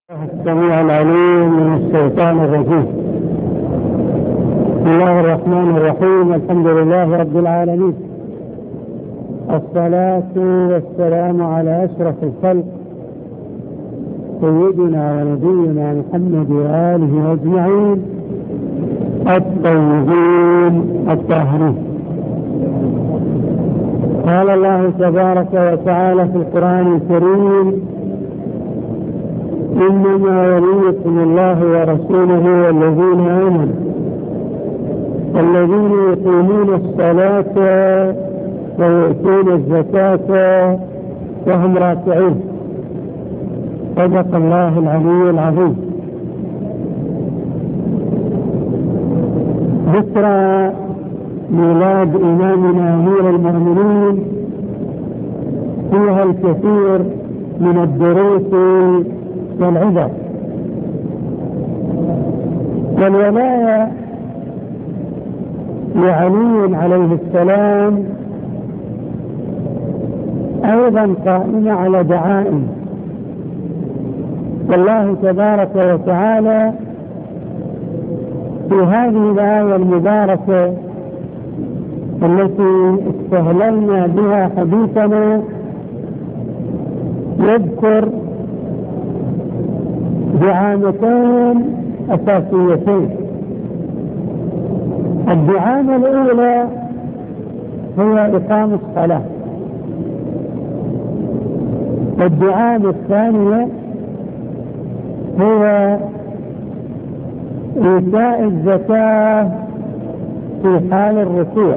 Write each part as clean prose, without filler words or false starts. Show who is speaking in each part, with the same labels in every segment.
Speaker 1: السميع العليم من الشيطان الرجيم. بسم الله الرحمن الرحيم. الحمد لله رب العالمين، الصلاة والسلام على أشرف الخلق سيدنا ونبينا محمد وآله أجمعين الطيبين الطاهرين. قال الله تبارك وتعالى في القرآن الكريم: إنما وليكم الله ورسوله والذين آمنوا الذين يقيمون الصلاة ويؤتون الزكاة وهم راكعون. صدق الله العلي العظيم. ذكرى ميلاد إمامنا أمير المؤمنين فيها الكثير من الدروس والعبر. والولاية لعلي عليه السلام أيضا قائمة على دعائم. والله تبارك وتعالى في هذه الآية المباركة التي استهللنا بها حديثنا يذكر دعامتين أساسيتين. الدعامة الأولى هي إقام الصلاة، والدعامة الثانية هي إيتاء الزكاة في حال الركوع.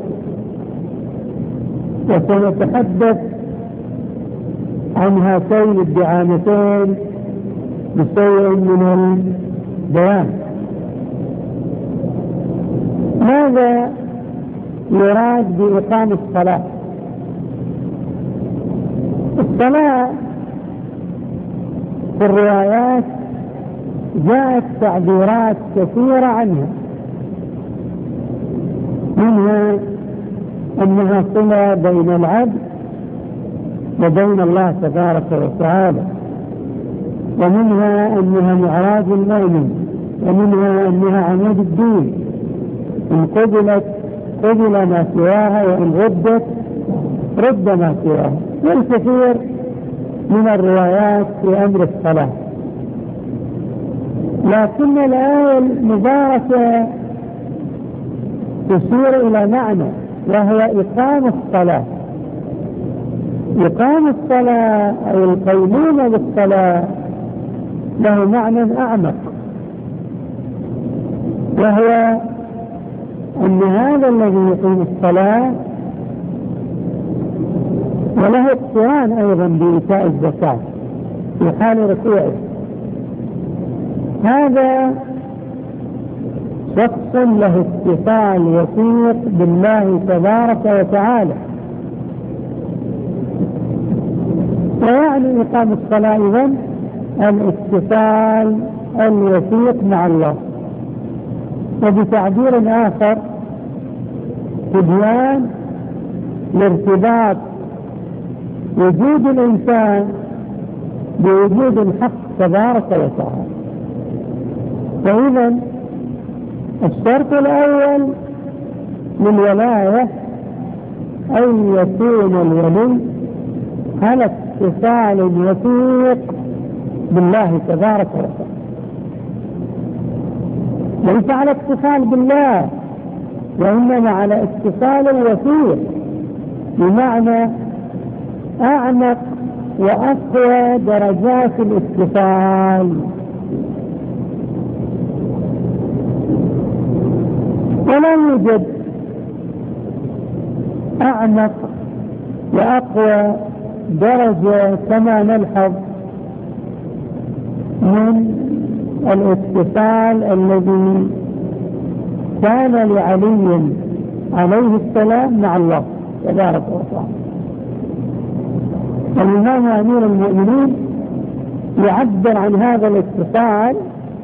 Speaker 1: وسنتحدث عن هاتين الدعامتين بشيء من البيان. ماذا يراد بإقام الصلاة؟ الصلاة في الروايات جاءت تعبيرات كثيرة عنها، منها أنها صلة بين العبد وبين الله تبارك وتعالى، ومنها أنها معراج المؤمن، ومنها أنها عمود الدين، إن قبلت قبل ما سواها، وإن ردت رد ما سواها، والكثير من الروايات في أمر الصلاة. لكن الآية المباركة تشير إلى معنى، وهو إقام الصلاة. إقام الصلاة أو القيمون بالصلاة له معنى أعمق، وهو أن هذا الذي يقيم الصلاة وله اقتران أيضا بإيتاء الزكاة في حال ركوعه، هذا شخص له اتصال وثيق بالله تبارك وتعالى. ويعني إقام الصلاة إذن الاتصال الوثيق مع الله. وبتعبير آخر تبيان لارتباط وجود الإنسان بوجود الحق تبارك وتعالى. فإذا الشرط الأول للولاية أن يكون الولي على اتصال وثيق بالله تبارك وتعالى، ليس على اتصال بالله، وإنما على اتصال الوثيق، بمعنى أعمق وأقوى درجات الاتصال. ولا يوجد أعمق وأقوى درجة كما نلحظ من الاتصال الذي كان لعلي عليه السلام مع الله تبارك وتعالى. الإمام أمير المؤمنين يعبر عن هذا الاتصال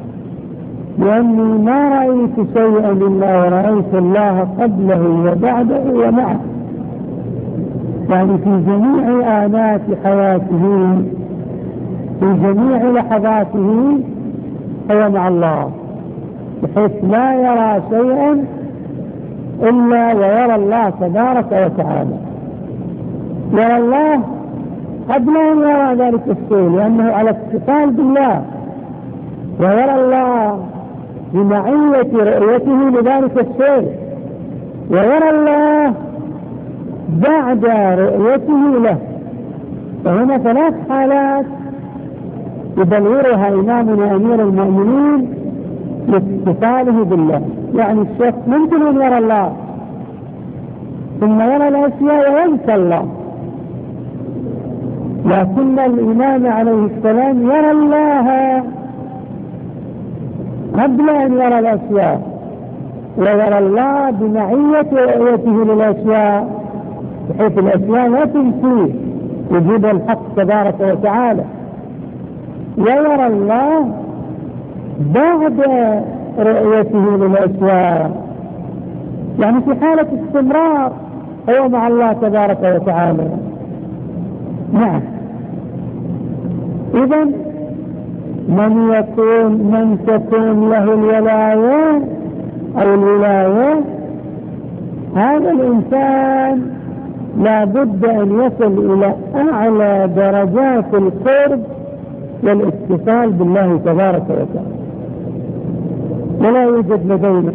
Speaker 1: لأني ما رأيت شيئا إلا ورأيت الله قبله وبعده ومعه. يعني في جميع آنات حياته في جميع لحظاته هو مع الله، بحيث لا يرى شيئا إلا ويرى الله تبارك وتعالى. يرى الله قبل أن يرى ذلك الشيء، لأنه على اتصال بالله، ويرى الله بمعية رؤيته لذلك الشيء، ويرى الله بعد رؤيته له. فهنا ثلاث حالات يبلورها إمامنا أمير المؤمنين لاتصاله بالله. يعني الشخص ممكن أن يرى الله ثم يرى الأشياء وينسى الله، لكن الإمام عليه السلام يرى الله قبل أن يرى الأشياء، ويرى الله بمعية رؤيته للأشياء، بحيث الأشياء لا تنسيه وجود الحق تبارك وتعالى. ويرى الله بعد رؤيته للأشياء، يعني في حالة استمرار هو مع الله تبارك وتعالى. نعم. إذن من تكون له الولاية أو الولاية، هذا الإنسان لا بد أن يصل إلى أعلى درجات القرب والاتصال بالله تبارك وتعالى. ولا يوجد لدينا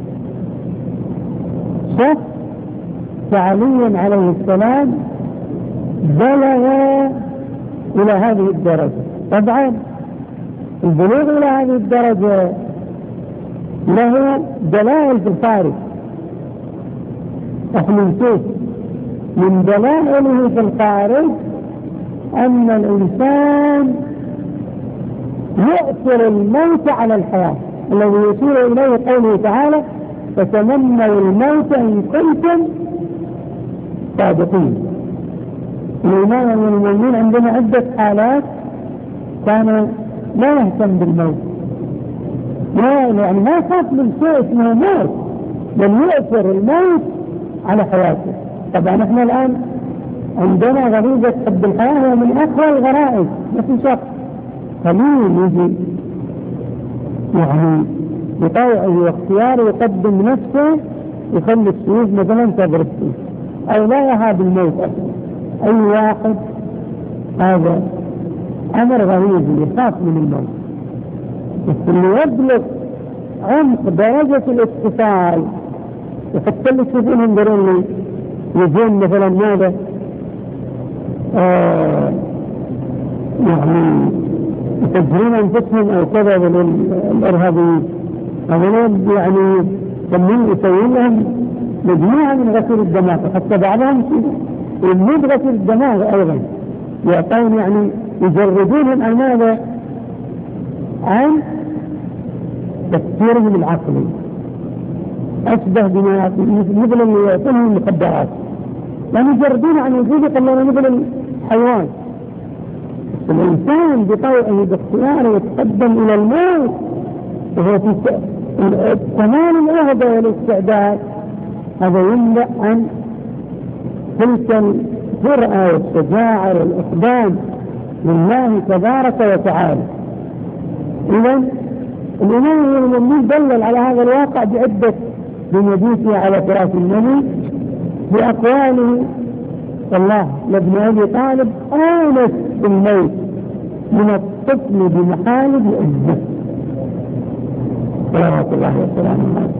Speaker 1: شخص كعلي عليه السلام بلغ إلى هذه الدرجة. طبعا البلوغ إلى هذه الدرجة له دلائل في الخارج، احنا نشوف من دلائله في الخارج أن الإنسان يؤثر الموت على الحياة، الذي يشير إليه قوله تعالى: فتمنوا الموت إن كنتم صادقين. الإمام من المؤمنين عندنا عدة حالات كان لا يهتم بالموت، يعني ما خاف من شيء اسمه موت، بل يؤثر الموت على حياته. طبعا احنا الآن عندنا غريزة حب الحياة هو من أقوى الغرائز، ما في شك. قليل يجي يعني بطوعه واختياره يقدم نفسه يخلي السيوف مثلا تضرب فيه، أو لا يهاب الموت أصلا. أي واحد هذا أمر غريزي يخاف من الموت، بس اللي يبلغ عمق درجة الاتصال، وحتى اللي تشوفون ينظرون لي يجون مثلا ماذا يعني يفجرون أنفسهم أو كذا الإرهابيين، هذول يعني يسمون يسوون لهم مجموعة من غسيل الدماغ، حتى بعضهم يمد غسيل الدماغ أيضا، يعطون يعني يجردونهم عن ماذا؟ عن تفكيرهم العقلي، أشبه بما مثل اللي يعطونهم المخدرات، يعني يجردون عن وجوده كما مثل الحيوان. الإنسان بطوعه باختياره يتقدم إلى الموت وهو في كمال العهد والاستعداد، هذا يملأ عن تلك الجرأة والشجاعة والإقدام لله تبارك وتعالى. إذن الإمام المؤمنين دلل على هذا الواقع بعدة بمجيئه على فراش النبي بأقواله: والله لابن أبي طالب آنس بالموت من الطفل بمحالب الأجزاء صلوات الله وسلامه عليه.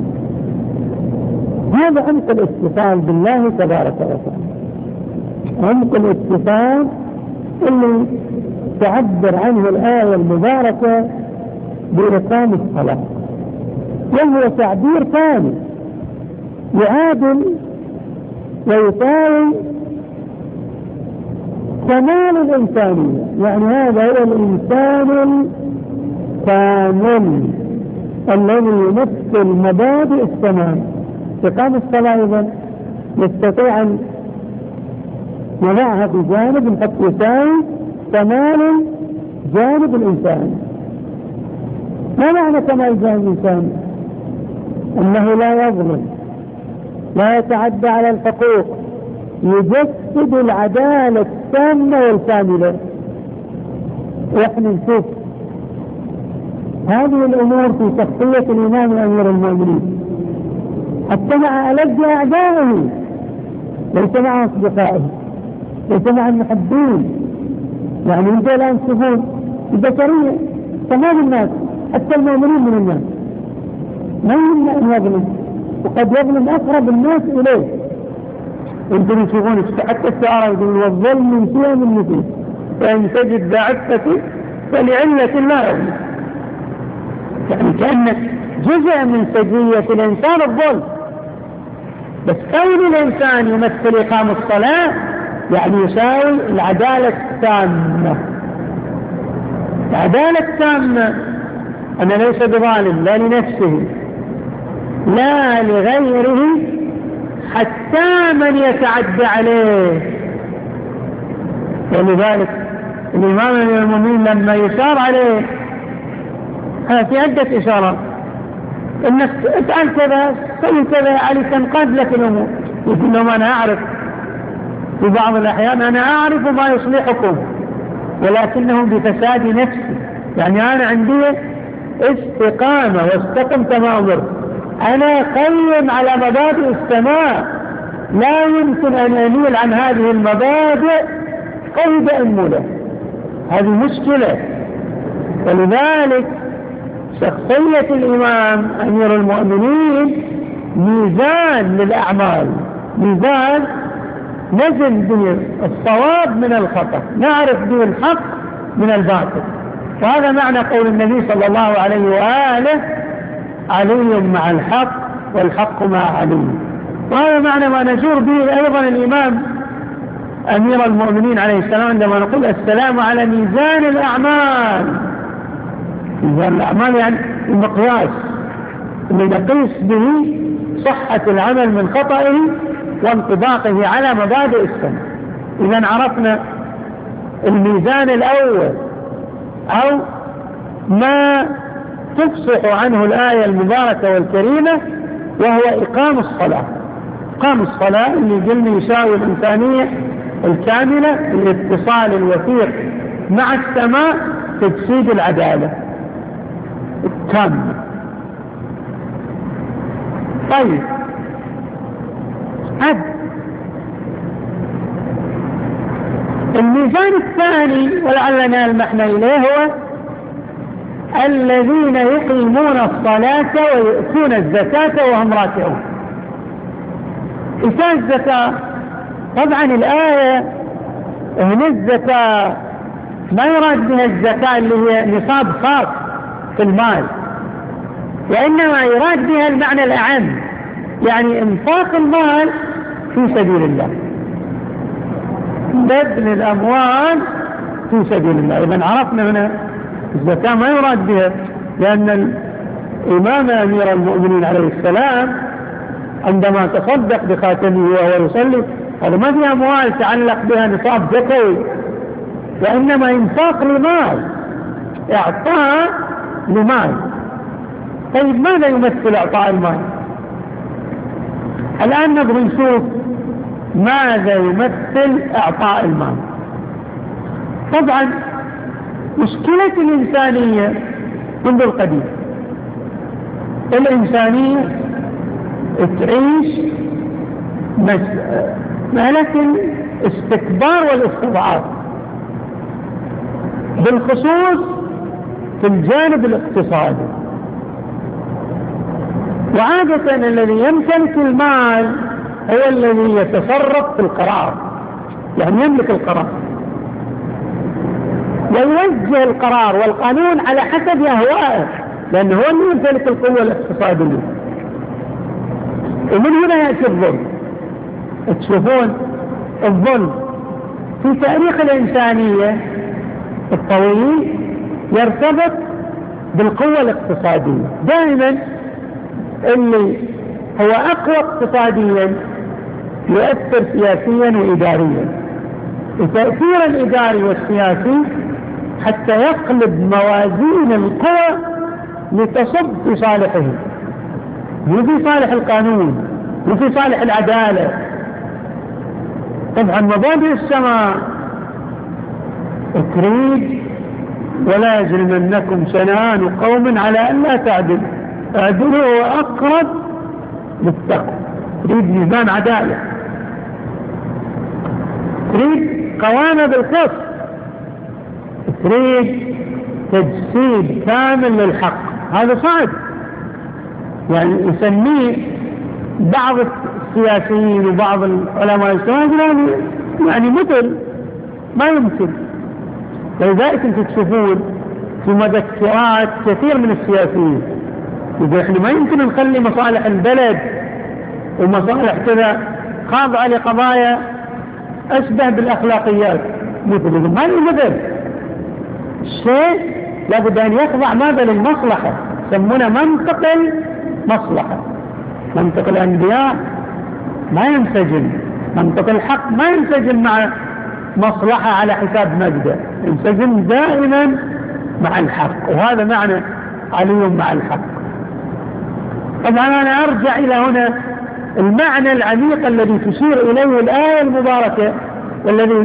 Speaker 1: هذا عمق الاتصال بالله تبارك وتعالى، عمق الاتصال اللي تعبر عنه الآية المباركة بإقام الصلاة، وهو تعبير ثاني يعادل ويساوي كمال الإنسانية. يعني هذا هو الإنسان الكامل الذي يمثل مبادئ التمام. إقام الصلاة إذن يستطيع أن يضعها في جانب قد يساوي كمال جانب الإنسان. ما معنى كمال جانب الإنسان؟ أنه لا يظلم، لا يتعدى على الحقوق، يجسد العدالة التامة والكاملة. واحنا نشوف هذه الأمور في شخصية الإمام أمير المؤمنين، حتى مع ألد أعدائه، ليس مع أصدقائه، ليس مع المحبين. يعني انت الآن تشوفون البشرية تمام الناس، حتى المؤمنين من الناس ما يمنع أن يظلم، وقد يظلم أقرب الناس إليه. انتم تشوفون حتى الشعراء يقول والظلم من شيء من نفسه، فإن تجد بعفته فلعلة لا يظلم. يعني كأن جزء من سجية الإنسان الظلم، بس كون الإنسان يمثل إقام الصلاة يعني يساوي العدالة التامة. العدالة التامة أنه ليس بظالم لا لنفسه لا لغيره، حتى من يتعدى عليه. ولذلك الإمام أمير المؤمنين لما يشار عليه في عدة إشارات، إنك افعل كذا سوي كذا علي تنقاد لك الأمور، يقول لهم أنا أعرف في بعض الأحيان أنا أعرف ما يصلحكم ولكنه بفساد نفسي. يعني أنا عندي استقامة واستقم كما أمرت، أنا قيم على مبادئ السماء، لا يمكن أن أميل عن هذه المبادئ قيد أنملة. هذه مشكلة. ولذلك شخصية الإمام أمير المؤمنين ميزان للأعمال، ميزان نزل به الصواب من الخطأ، نعرف به الحق من الباطل. وهذا معنى قول النبي صلى الله عليه وآله علي مع الحق والحق مع علي. وهذا معنى ما نجور به أيضا الإمام أمير المؤمنين عليه السلام عندما نقول السلام على ميزان الأعمال. ميزان الأعمال يعني المقياس اللي نقيس به صحة العمل من خطئه وانطباقه على مبادئ السنة. إذا عرفنا الميزان الأول أو ما تفصح عنه الآية المباركة والكريمة، وهو إقام الصلاة. إقام الصلاة اللي قلنا يساوي الإنسانية الكاملة، الاتصال الوثيق مع السماء، تجسيد العدالة التامة. طيب الميزان الثاني ولعلنا المحنى إليه هو الذين يقيمون الصلاة ويؤتون الزكاة وهم راكعون. إيتاء الزكاة طبعا الآية هنا الزكاة ما يراد بها الزكاة اللي هي نصاب خاص في المال، وإنما يراد بها المعنى الأعم، يعني انفاق المال في سبيل الله، بذل الأموال في سبيل الله. إذن عرفنا هنا الزكاة ما يراد بها، لأن الإمام أمير المؤمنين عليه السلام عندما تصدق بخاتمه وهو يصلي هذا ما في أموال تعلق بها نصاب زكوي، وإنما إنفاق لمال، إعطاء لمال. طيب ماذا يمثل إعطاء المال؟ الآن نبغى نشوف ماذا يمثل إعطاء المال. طبعا مشكلة الإنسانية منذ القديم، الإنسانية تعيش مسألة الاستكبار والاستضعاف، بالخصوص في الجانب الاقتصادي. وعادة الذي يمتلك المال هو الذي يتصرف في القرار، يعني يملك القرار ويوجه القرار والقانون على حسب أهوائه، لأنه هو اللي يمتلك القوة الاقتصادية. ومن هنا يأتي الظلم. تشوفون الظلم في تاريخ الإنسانية الطويل يرتبط بالقوة الاقتصادية. دائما اللي هو أقوى اقتصاديا يؤثر سياسيا وإداريا. التأثير الإداري والسياسي حتى يقلب موازين القوى لتصب في صالحه، وفي صالح القانون وفي صالح العدالة. طبعا مبادئ السماء تريد ولا يجرمنكم شنآن قوم على أن لا تعدلوا اعدلوا هو أقرب للتقوى. تريد ميزان عدالة، تريد قوامة بالقسط، تريد تجسيد كامل للحق. هذا صعب، يعني يسميه بعض السياسيين وبعض العلماء الاجتماعيين يعني مثل ما يمكن. لذلك انتم تشوفون في مذكرات كثير من السياسيين يقول احنا ما يمكن نخلي مصالح البلد ومصالح كذا خاضعة لقضايا أشبه بالأخلاقيات، مثل ما مثل الشيء لابد أن يخضع ماذا للمصلحة، يسمونه منطق المصلحة. منطق الأنبياء ما ينسجم، منطق الحق ما ينسجم مع مصلحة على حساب مجده، ينسجم دائما مع الحق، وهذا معنى علي مع الحق. طبعا أنا أرجع إلى هنا المعنى العميق الذي تشير إليه الآية المباركة والذي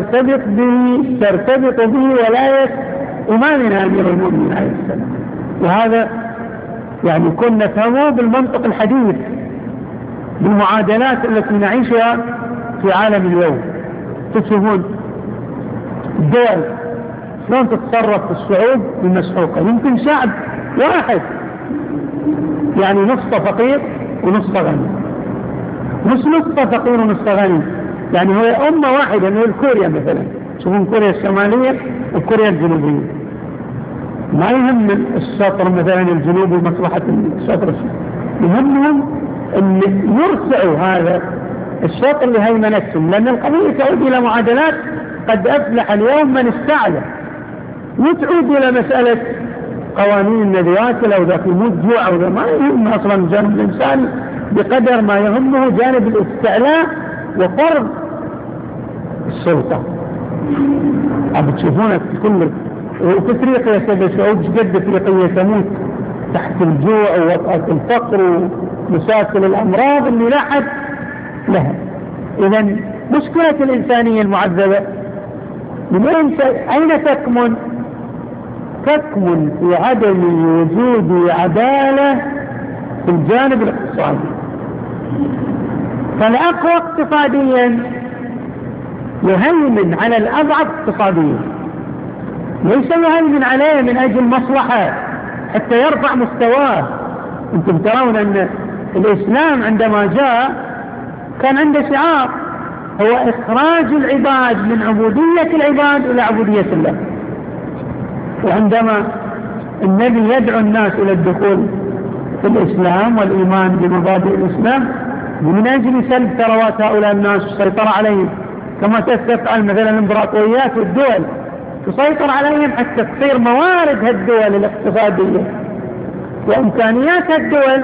Speaker 1: ترتبط به ولاية إمامنا أمير المؤمنين عليه السلام، وهذا يعني كنا نفهمه بالمنطق الحديث، بالمعادلات التي نعيشها في عالم اليوم. تشوفون الدول شلون تتصرف في الشعوب المسحوقة. يمكن شعب واحد يعني نصف فقير ونصف غني، مش نصف فقير ونصف غني، يعني هو أمة واحدة من كوريا مثلا. تشوفون كوريا الشمالية وكوريا الجنوبية، ما يهم الشطر مثلا الجنوبي مصلحة الشطر الشمالي، يهمهم أن يرسعوا هذا الشطر لهيمنتهم، لأن القضية تعود إلى معادلات قد أفلح اليوم من استعلى، وتعود إلى مسألة قوانين النذيات أو ذاك يموت جوع أو ذا، ما يهم أصلا الجانب الإنساني بقدر ما يهمه جانب الاستعلاء وفرض السلطة. عم تشوفونها في كل وفي افريقيا سبب شعوب جد افريقية تموت تحت الجوع ووطأة الفقر ومشاكل الأمراض اللي لا حد لها. إذا مشكلة الإنسانية المعذبة من أين تكمن؟ تكمن في عدم وجود عدالة في الجانب الاقتصادي. فالأقوى اقتصاديا يهيمن على الأضعف اقتصاديا، ليس يهيمن عليه من أجل مصلحة حتى يرفع مستواه. أنتم ترون أن الإسلام عندما جاء كان عنده شعار هو إخراج العباد من عبودية العباد إلى عبودية الله. وعندما النبي يدعو الناس إلى الدخول في الإسلام والإيمان بمبادئ الإسلام من أجل سلب ثروات هؤلاء الناس والسيطرة عليهم، كما تفعل مثلا الامبراطوريات والدول تسيطر عليهم حتى تصير موارد هالدول الاقتصادية وإمكانيات هالدول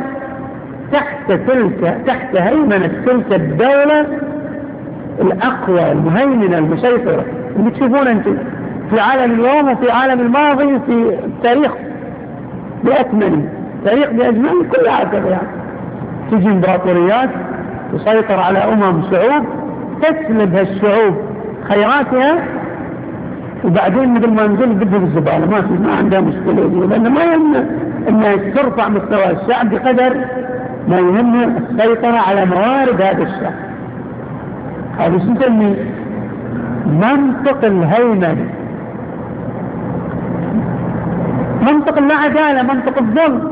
Speaker 1: تحت هيمنة تلك الدولة الأقوى المهيمنة المسيطرة اللي تشوفون أنتم في عالم اليوم وفي عالم الماضي وفي التاريخ بأكمله، تاريخ بأجمله كلها هكذا. يعني تجي امبراطوريات تسيطر على شعوب، تسلب هالشعوب خيراتها، وبعدين مثل ما نقول بدهم الزبالة، ما عندها مشكلة دي، لأن ما يهمنا أنها ترفع مستوى الشعب بقدر ما يهمنا السيطرة على موارد هذا الشعب. هذا نسميه منطق الهيمنة، منطق العدالة، منطق الظلم.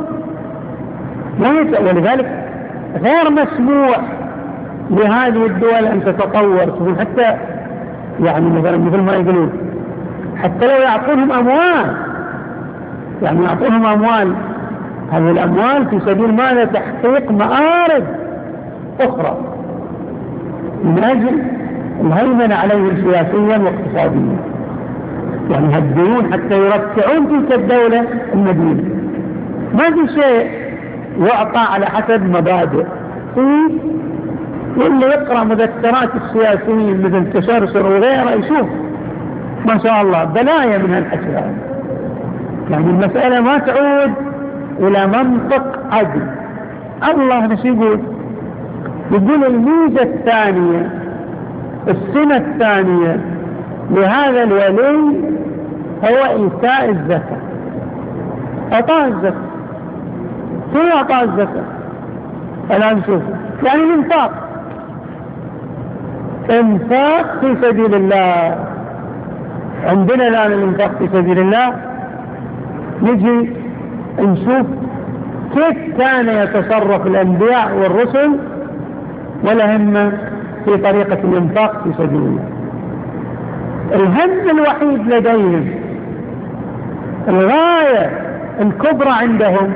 Speaker 1: ولذلك غير مسموح لهذه الدول أن تتطور، حتى يعني مثل ما يقولون حتى لو يعطونهم أموال، يعني يعطونهم أموال، هذه الأموال في سبيل ماذا؟ تحقيق مآرب أخرى من أجل الهيمنة عليهم سياسيا واقتصاديا. يعني هالديون حتى يرفعون تلك الدولة المدينة. ما في شيء يعطى على حسب مبادئ. واللي يقرأ مذكرات السياسيين مثل تشرشر وغيره يشوف ما شاء الله بلايا من هالأشياء. يعني المسألة ما تعود إلى منطق عدل. الله نشي يقول الميزة الثانية، السنة الثانية لهذا الولي هو إيتاء الزكاة، إعطاء الزكاة. كيف إعطاء الزكاة؟ الآن نشوف يعني الإنفاق، إنفاق في سبيل الله. عندنا الآن الإنفاق في سبيل الله، نجي نشوف كيف كان يتصرف الأنبياء والرسل والأئمة في طريقة الإنفاق في سبيل الله. الهم الوحيد لديهم، الغاية الكبرى عندهم،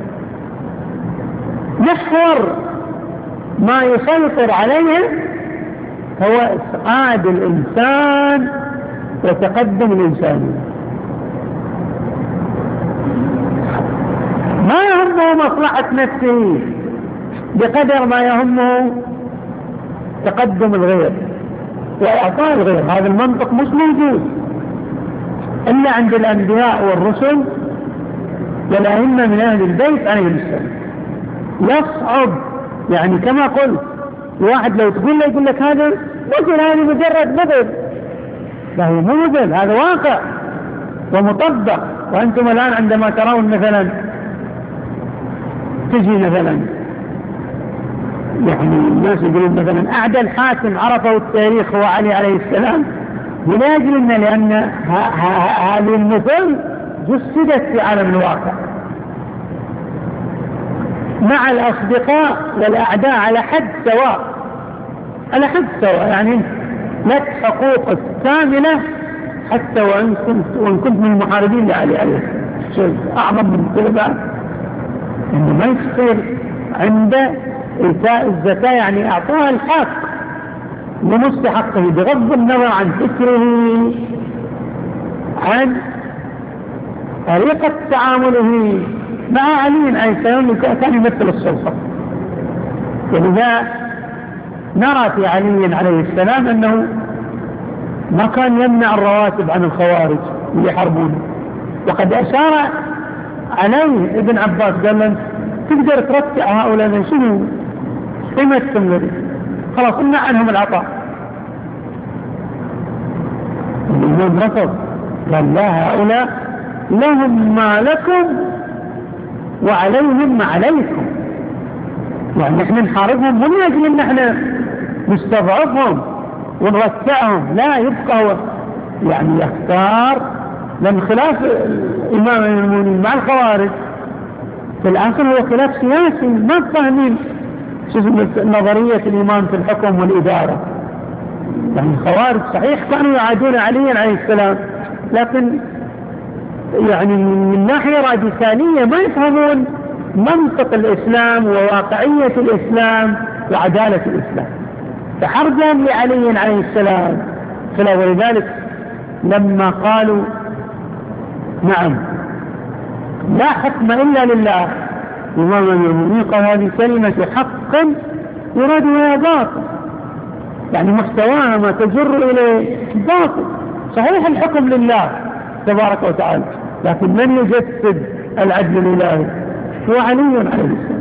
Speaker 1: محور ما يسيطر عليه هو إسعاد الإنسان وتقدم الإنسان. ما يهمه مصلحة نفسه بقدر ما يهمه تقدم الغير وإعطاء الغير. هذا المنطق مش موجود إلا عند الأنبياء والرسل والأئمة من أهل البيت عليهم السلام. يصعب، يعني كما قلت، واحد لو تقول له يقول لك هذا مثل، هذه مجرد مثل. لا، هو مو مثل، هذا واقع ومطبق. وأنتم الآن عندما ترون مثلا تجي مثلا يعني الناس يقولون مثلا أعدل حاكم عرفه التاريخ هو علي عليه السلام، ولا أجل لأن هذه المثل جسدت في عالم الواقع مع الأصدقاء والأعداء على حد سواء، على حد سواء. يعني لك حقوق كاملة حتى وإن كنت من المحاربين لعلي عليه السلام. أعظم من كل بعد إنه ما يصير عنده إيتاء الزكاة، يعني أعطاها الحق لمستحقه بغض النظر عن فكره، عن طريقة تعامله مع علي عليه السلام كان يمثل السلطة. ولذا نرى في علي عليه السلام أنه ما كان يمنع الرواتب عن الخوارج اللي يحاربونه. وقد أشار عليه ابن عباس قال له تقدر ترتع هؤلاء، شنو قيمتهم لدي؟ خلاص امنع عنهم العطاء. الإمام رفض، قال لا، هؤلاء لهم ما لكم وعليهم ما عليكم. يعني نحن نحاربهم من أجل أن نحن نستضعفهم ونرتعهم، لا، يبقى هو يعني يختار. لأن خلاف الإمام المؤمنين مع الخوارج في الآخر هو خلاف سياسي، ما فاهمين نظرية الإمام في الحكم والإدارة. يعني الخوارج صحيح كانوا يعادون علي عليه السلام، لكن يعني من ناحية راديكالية ما يفهمون منطق الإسلام وواقعية الإسلام وعدالة الإسلام، فحرجهم لعلي عليه السلام. ولذلك لما قالوا نعم لا حكم إلا لله، إمام المؤمنين قال هذه كلمة حق يراد بها باطل، يعني محتواها ما تجر إليه باطل. صحيح الحكم لله تبارك وتعالى، لكن من يجسد العدل الإلهي هو علي عليه السلام.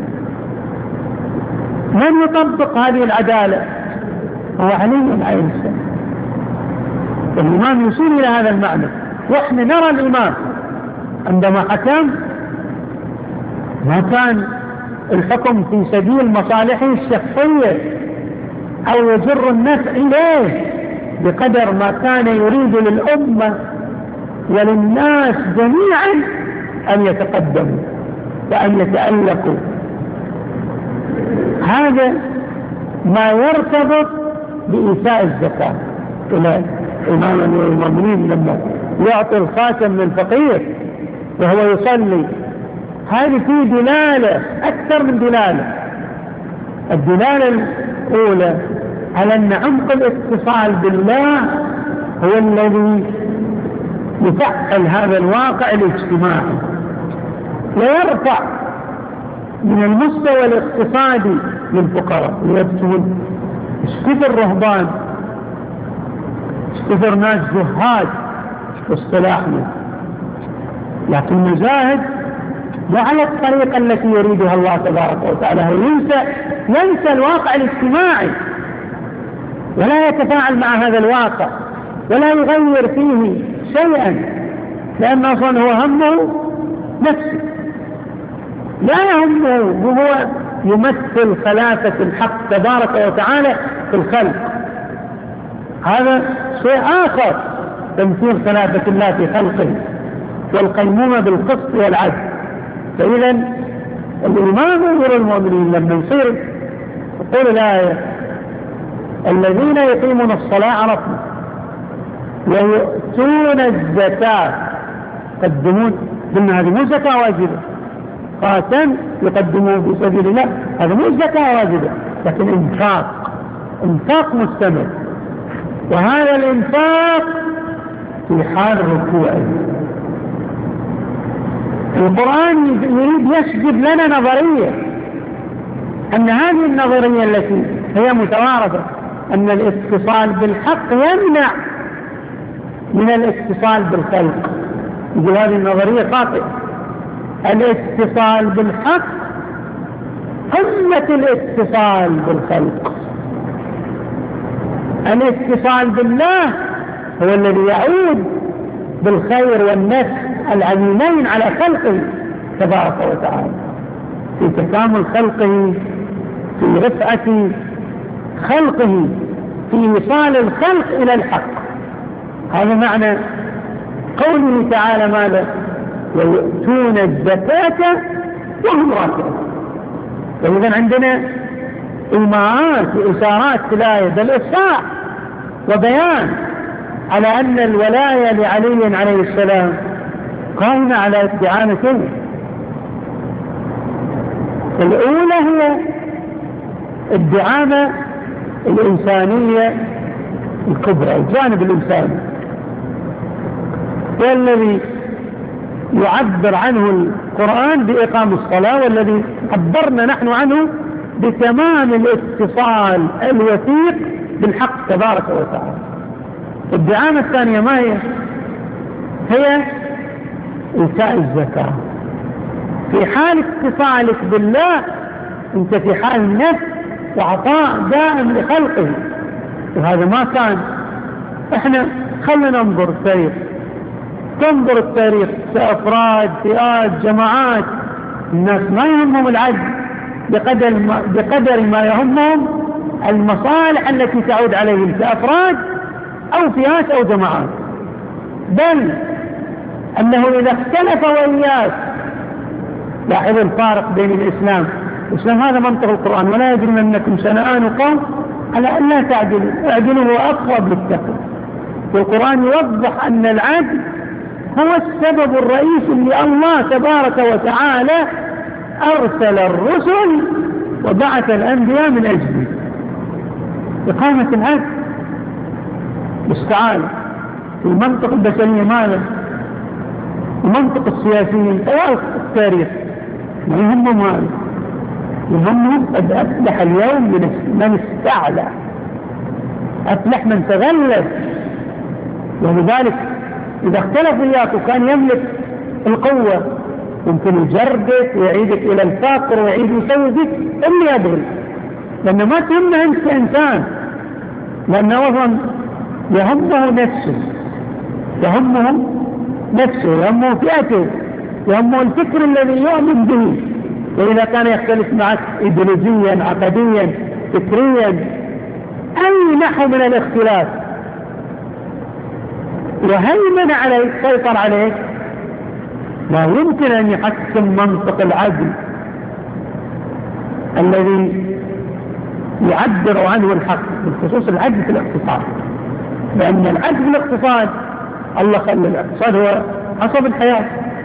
Speaker 1: من يطبق هذه العدالة هو علي عليه السلام. الإمام يشير إلى هذا المعنى. وإحنا نرى الإمام عندما حكم ما كان الحكم في سبيل مصالحه الشخصية أو يجر النفع إليه، بقدر ما كان يريد للأمة وللناس جميعا أن يتقدموا وأن يتألقوا. هذا ما يرتبط بإيتاء الزكاة. إلى إمام المؤمنين لما يعطي الخاتم للفقير وهو يصلي، هذه فيه دلالة أكثر من دلالة. الدلالة الأولى على أن عمق الاتصال بالله هو الذي يفعل هذا الواقع الاجتماعي، ويرفع من المستوى الاقتصادي للفقراء. يبتون كثر الرهبان، كثر ناس زهاد واصطلاحنا، لكن المجاهد وعلى الطريقة التي يريدها الله تبارك وتعالى ينسى الواقع الاجتماعي ولا يتفاعل مع هذا الواقع ولا يغير فيه شيئا، لأن أصلا هو همه نفسه، لا يهمه وهو يمثل خلافة الحق تبارك وتعالى في الخلق. هذا شيء آخر، تمثيل خلافة الله في خلقه والقيمومة بالقسط والعدل. فإذا الإمام أمير المؤمنين لما يصير يقول الآية الذين يقيمون الصلاة عرفنا ويؤتون الزكاة يقدمون، قلنا هذه مو زكاة واجبة، قاتل يقدمون في سبيل الله، هذا مو زكاة واجبة لكن انفاق مستمر، وهذا الانفاق في حال ركوعه. القرآن يريد يسجد لنا نظرية، أن هذه النظرية التي هي متوارثة أن الاتصال بالحق يمنع من الاتصال بالخلق، يقول هذه النظرية خاطئة. الاتصال بالحق قمة الاتصال بالخلق. الاتصال بالله هو الذي يعود بالخير والنفع العظيمين على خلقه تبارك وتعالى، في تكامل خلقه، في رفعة خلقه، في وصال الخلق إلى الحق. هذا معنى قوله تعالى ماذا؟ ويؤتون الزكاة وهم راكعون. فإذا عندنا إيماءات وإشارات في الآية بالإصحاح وبيان على أن الولاية لعلي عليه السلام قائمة على استعانتين. الأولى هي الدعامة الإنسانية الكبرى، الجانب الإنساني، والذي يعبر عنه القرآن بإقام الصلاة، والذي عبرنا نحن عنه بتمام الاتصال الوثيق بالحق تبارك وتعالى. الدعامة الثانية ما هي؟ هي إيتاء الزكاة. في حال اتصالك بالله انت في حال نفس وعطاء دائم لخلقه، وهذا ما كان. احنا خلنا ننظر التاريخ، تنظر التاريخ كأفراد، فئات، جماعات، الناس ما يهمهم العدل بقدر ما يهمهم المصالح التي تعود عليهم كأفراد أو فئات أو جماعات، بل أنه إذا اختلف وإياك. لاحظوا الفارق بين الإسلام هذا منطق القرآن، ولا يجرمنكم شنآن قوم على أن لا تعدلوا، اعدلوا هو أقرب للتقوى. والقرآن يوضح أن العدل هو السبب الرئيسي اللي الله تبارك وتعالى أرسل الرسل وبعث الأنبياء من أجله، إقامة العدل. استعان في المنطق البشري ماذا؟ المنطق السياسي طوال التاريخ ما يهمهم هذا، يهمهم قد أفلح اليوم من استعلى، أفلح من تغلب. ولذلك إذا اختلف إياك وكان يملك القوة يمكن يجردك ويعيدك إلى الفقر ويعيد يسوي بك اللي يبغي، لأنه ما تهمه أنت كإنسان، لأنه أصلا يهمه نفسه، يهمه فئته، يهمه الفكر الذي يؤمن به. وإذا كان يختلف معك إيديولوجيا، عقديا، فكريا، أي نحو من الاختلاف وهيمن عليك، سيطر عليك، لا يمكن أن يحكم منطق العدل الذي يعبر عنه الحق، بالخصوص العدل في الاقتصاد. لأن العدل في الاقتصاد الله خلى الاقتصاد هو عصب الحياة.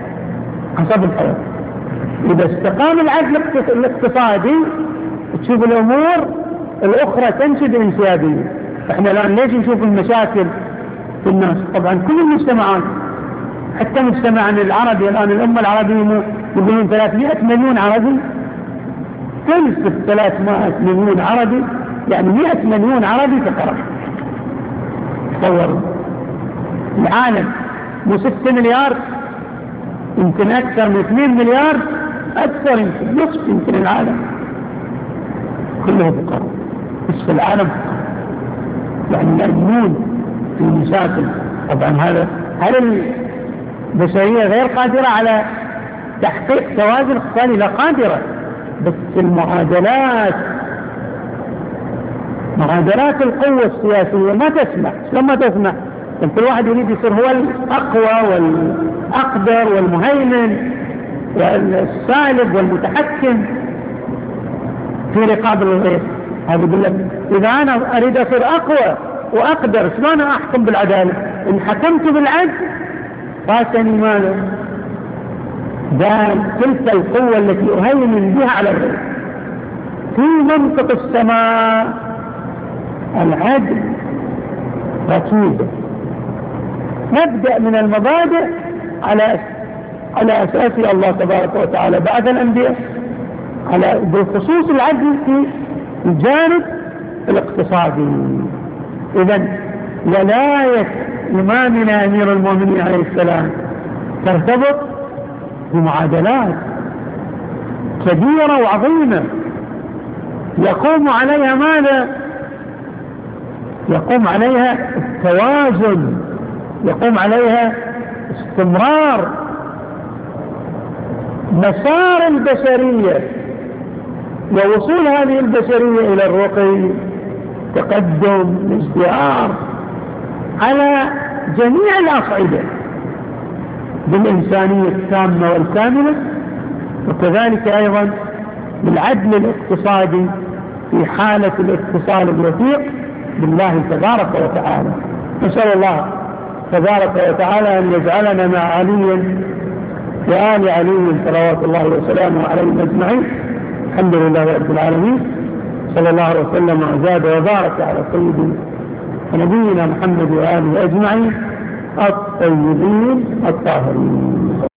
Speaker 1: إذا استقام العدل الاقتصادي تشوف الأمور الأخرى تنشد انسيابية. احنا الآن ليش نشوف المشاكل في الناس؟ طبعا كل المجتمعات، حتى مجتمعنا العربي الآن، الأمة العربية يقولون 300 مليون عربي، تنسب 300 مليون عربي، يعني 100 مليون عربي فقط. تصوروا العالم مو 6 مليار، يمكن أكثر من 2 مليار، أكثر يمكن نصف يمكن العالم كله فقراء، نصف العالم فقراء، يعني يأمنون في مشاكل. طبعا هل بشرية غير قادرة على تحقيق توازن اقتصادي، لا قادرة، بس المعادلات، معادلات القوة السياسية ما تسمح. شلون ما تسمح؟ كل واحد يريد يصير هو الأقوى والأقدر والمهيمن والسالب والمتحكم في رقاب الغير. هذا يقول لك إذا أنا أريد أصير أقوى وأقدر شلون أحكم بالعدالة؟ إن حكمت بالعدل فاتني ماذا؟ تلك القوة التي أهيمن بها على الغير. في منطق السماء العدل ركيزة، نبدأ من المبادئ على أساس الله تبارك وتعالى بعد الأنبياء، على بالخصوص العدل في الجانب الاقتصادي. إذن ولاية إمامنا أمير المؤمنين عليه السلام ترتبط بمعادلات كبيرة وعظيمة يقوم عليها ماذا؟ يقوم عليها التوازن، يقوم عليها استمرار مسار البشرية ووصول هذه البشرية إلى الرقي، تقدم، ازدهار على جميع الأصعدة بالإنسانية التامة والكاملة، وكذلك أيضا بالعدل الاقتصادي في حالة الاتصال الوثيق بالله تبارك وتعالى. نسأل الله تبارك وتعالى أن يجعلنا مع علي وآل علي صلوات الله وسلامه عليهم أجمعين. الحمد لله رب العالمين، صلى الله وسلم وزاد وبارك على سيدنا ونبينا محمد وآله أجمعين الطيبين الطاهرين.